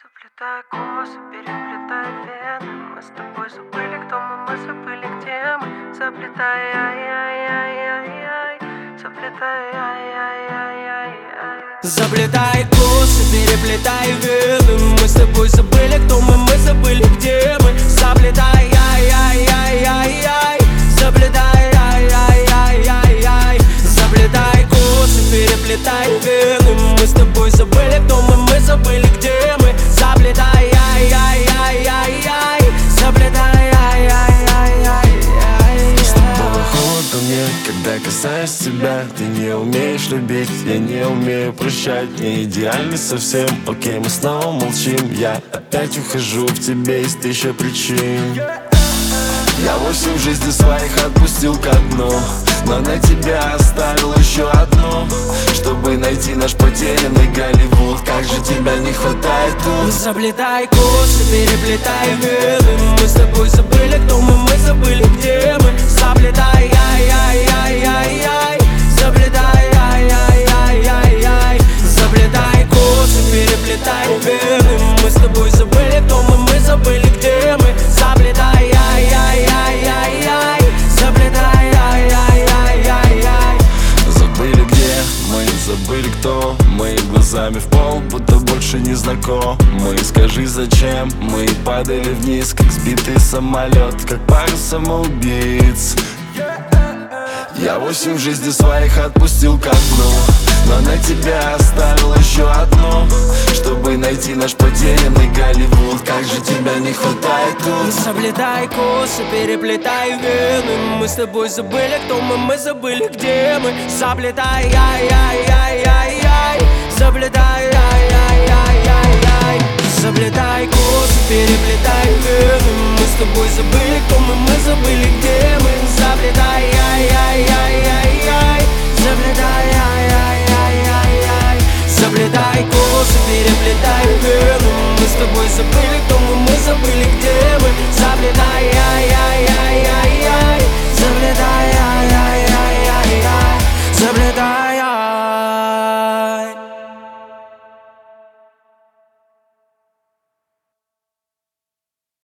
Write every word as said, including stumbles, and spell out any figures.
Заплетай косы, переплетай вены. Мы с тобой забыли, кто мы, мы забыли, где мы. Заплетай, ай-яй-яй-яй-яй. Заплетай, ай-яй-яй-яй-яй. Заплетай косы, переплетай вены. Мы с тобой забыли, кто мы, мы забыли, где мы. Заплетай, ай-яй-яй-яй-яй. Заплетай, ай-яй-яй-яй-яй. Заплетай косы, переплетай вены. Мы с тобой забыли, кто мы, мы забыли, где мы. Заплетай, ай-яй-яй-яй-яй. Заплетай, ай-яй-яй-яй-яй. С тобой холодно мне, когда касаюсь тебя. Ты не умеешь любить, я не умею прощать. Не идеальный совсем, окей, мы снова молчим. Я опять ухожу, в тебе есть тысяча причин. Я восемь жизней своих отпустил ко дну, но на тебя оставил еще одну, чтобы найти наш потерянный Голливуд. Как же тебя не хватает тут. Заплетай косы, переплетай вены. Мы с тобой забыли, кто мы, мы забыли, где мы. Заплетай, ай-яй-яй-яй-яй. Заплетай, ай-яй-яй-яй-яй. Заплетай косы, переплетай вены. Мы с тобой забыли, кто мы, мы забыли, где мы. Заплетай, ай-яй-яй-яй-яй. Заплетай, ай-яй-яй-яй-яй. Забыли где мы, забыли кто. Мы глазами в пол, будто больше не знакомы. Скажи зачем мы падали вниз, как сбитый самолет, как пара самоубийц. Я восемь жизней своих отпустил ко дну, но на тебя оставил еще одну, чтобы найти наш потерянный Голливуд. Как же тебя не хватает тут. Заплетай косы, переплетай вены. Мы с тобой забыли, кто мы, мы забыли, где мы. Заплетай, ай-яй-яй-яй-яй. Заплетай, ай-яй-яй-яй-яй. Заплетай косы, переплетай вены. Мы с тобой забыли, кто мы, мы забыли, где мы. Заплетай, ай-яй-яй-яй-яй. Заплетай, ай-яй-яй-яй-яй. Заплетай косы, переплетай вены. Мы с тобой